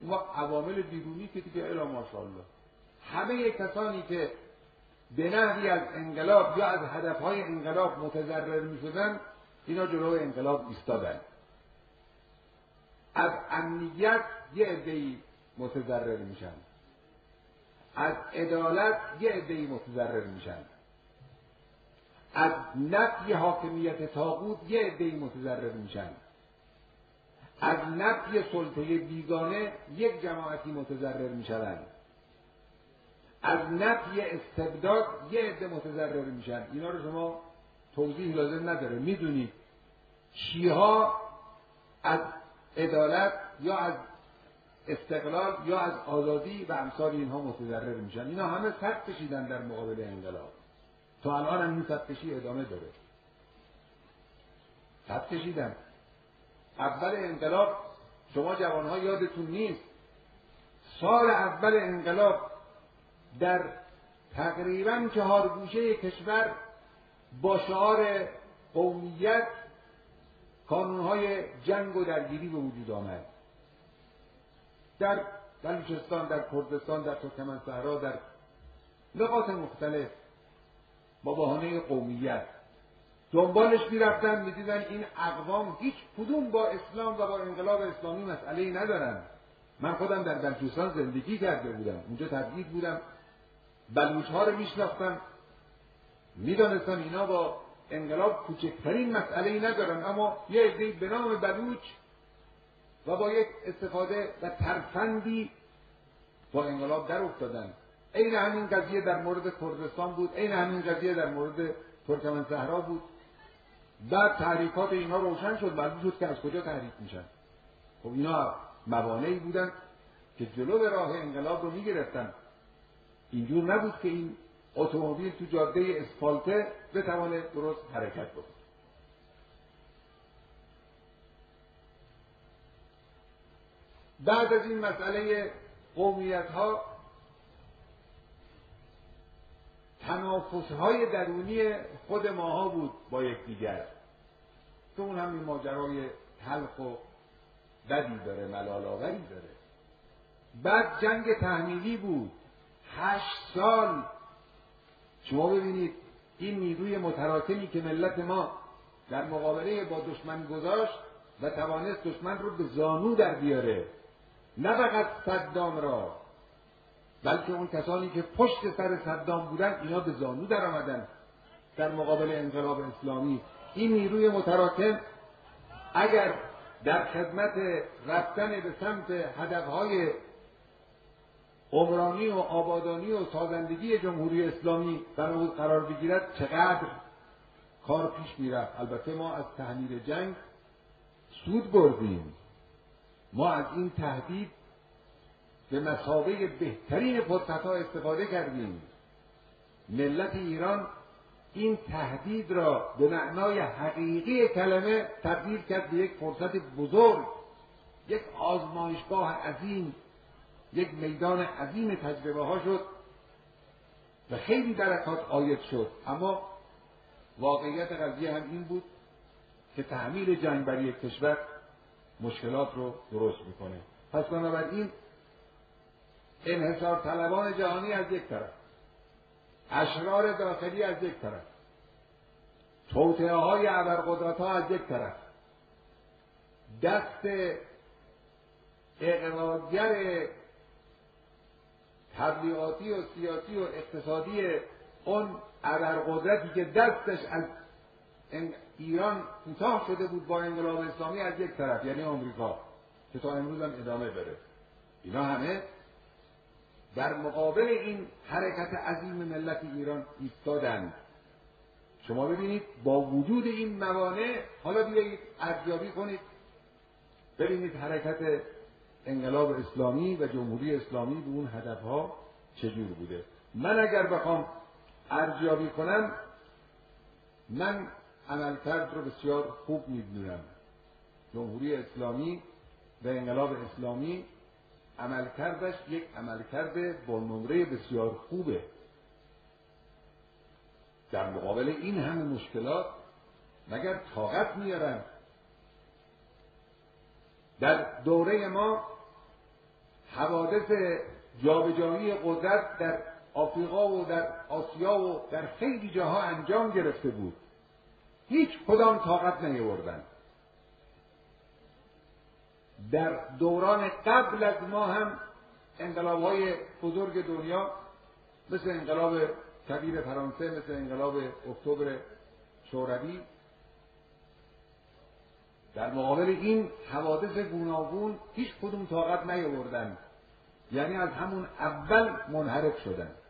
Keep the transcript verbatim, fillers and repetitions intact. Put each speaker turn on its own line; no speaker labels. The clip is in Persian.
ما عوامل بیرونی که دیگه الا ماشاءالله همه کسانی که به نحوی از انقلاب یا از هدفهای انقلاب متضرر می شدن اینا جلوی انقلاب ایستادن. از امنیت یه عده‌ای متضرر میشن، از عدالت یه عده‌ای متضرر میشن، از نفی حاکمیت طاغوت یه عده‌ای متضرر میشن، از نفی سلطه بیگانه یک جماعتی متضرر میشن، از نفی استبداد یه عده متضرر میشن. اینا رو شما توضیح لازم نداره، میدونید چیها از عدالت یا از استقلال یا از آزادی و امثال اینها متضرر میشن. اینا همه صف کشیدن در مقابل انقلاب. تا الان هم این صف کشی ادامه داره. صف کشیدن. اول انقلاب شما جوانها یادتون نیست، سال اول انقلاب در تقریبا چهار گوشه کشور با شعار قومیت کانونهای جنگ و درگیری به وجود آمد. در بلوچستان، در کردستان، در ترکمن‌صحرا، در نقاط مختلف با بهانه قومیت دنبالش می‌رفتن، می‌دیدن این اقوام هیچ کدوم با اسلام و با انقلاب اسلامی مسئله‌ای ندارن. من خودم در بلوچستان زندگی کرده بودم، اونجا تبعید بودم، بلوچ‌ها رو میشناختم، میدانستم اینا با انقلاب کوچکترین مسئله‌ای ندارن، اما یه عده‌ای به نام بلوچ و با یک استفاده و ترفندی با انقلاب در افتادن. عین همین قضیه در مورد کردستان بود، عین همین قضیه در مورد ترکمن‌صحرا بود. بعد تحریکات اینها روشن شد، معلوم شد که از کجا تحریک میشن. خب اینا موانعی بودن که جلو به راه انقلاب رو میگرفتن. اینجور نبود که این اتومبیل تو جاده اسفالته بتونه درست حرکت بکنه. بعد از این مسئله قومیت‌ها تنافس‌های درونی خود ماها بود با یکدیگر که اون هم این ماجرای تلخ و بدی داره، ملال‌آوری داره. بعد جنگ تحمیلی بود، هشت سال. شما ببینید این نیروی متراکمی که ملت ما در مقابله با دشمن گذاشت و توانست دشمن رو به زانو در بیاره، نه فقط صدام را بلکه اون کسانی که پشت سر صدام بودن اینا به زانو در آمدن در مقابل انقلاب اسلامی. این نیروی متراکم اگر در خدمت رفتن به سمت هدفهای عمرانی و آبادانی و سازندگی جمهوری اسلامی بنابود قرار بگیرد چقدر کار پیش میرفت. البته ما از تحمیل جنگ سود بردیم، ما از این تهدید به مثابه بهترین فرصت‌ها استفاده کردیم. ملت ایران این تهدید را به معنای حقیقی کلمه تبدیل کرد به یک فرصت بزرگ، یک آزمایشگاه عظیم، یک میدان عظیم تجربه ها شد و خیلی برکات عاید شد. اما واقعیت قضیه هم این بود که تحمیل جنگ بر یک کشور مشکلات رو درست میکنه. پس بنابراین انحصار طلبان جهانی از یک طرف، اشرار داخلی از یک طرف، توطئه های ابرقدرت ها از یک طرف، دست اقرارگر تبلیغاتی و سیاسی و اقتصادی اون ابرقدرتی که دستش از ایران کوتاه شده بود با انقلاب اسلامی از یک طرف، یعنی آمریکا که تا امروز هم ادامه بره، اینا همه در مقابل این حرکت عظیم ملت ایران ایستادند. شما ببینید با وجود این موانع حالا بیایید ارزیابی کنید، ببینید حرکت انقلاب اسلامی و جمهوری اسلامی به اون هدفها چجور بوده. من اگر بخوام ارزیابی کنم، من عملکرد رو بسیار خوب می‌دونم. جمهوری اسلامی و انقلاب اسلامی عملکردش یک عملکرد با نمره بسیار خوبه. در مقابل این همه مشکلات مگر طاقت میارن؟ در دوره ما حوادث جابجایی قدرت در آفریقا و در آسیا و در خیلی جاها انجام گرفته بود، هیچ کدام طاقت نیاوردند. در دوران قبل از ما هم انقلاب‌های بزرگ دنیا مثل انقلاب کبیر فرانسه، مثل انقلاب اکتبر شوروی، در مقابل این حوادث گوناگون هیچ کدوم طاقت نیاوردند، یعنی از همون اول منحرف شدند.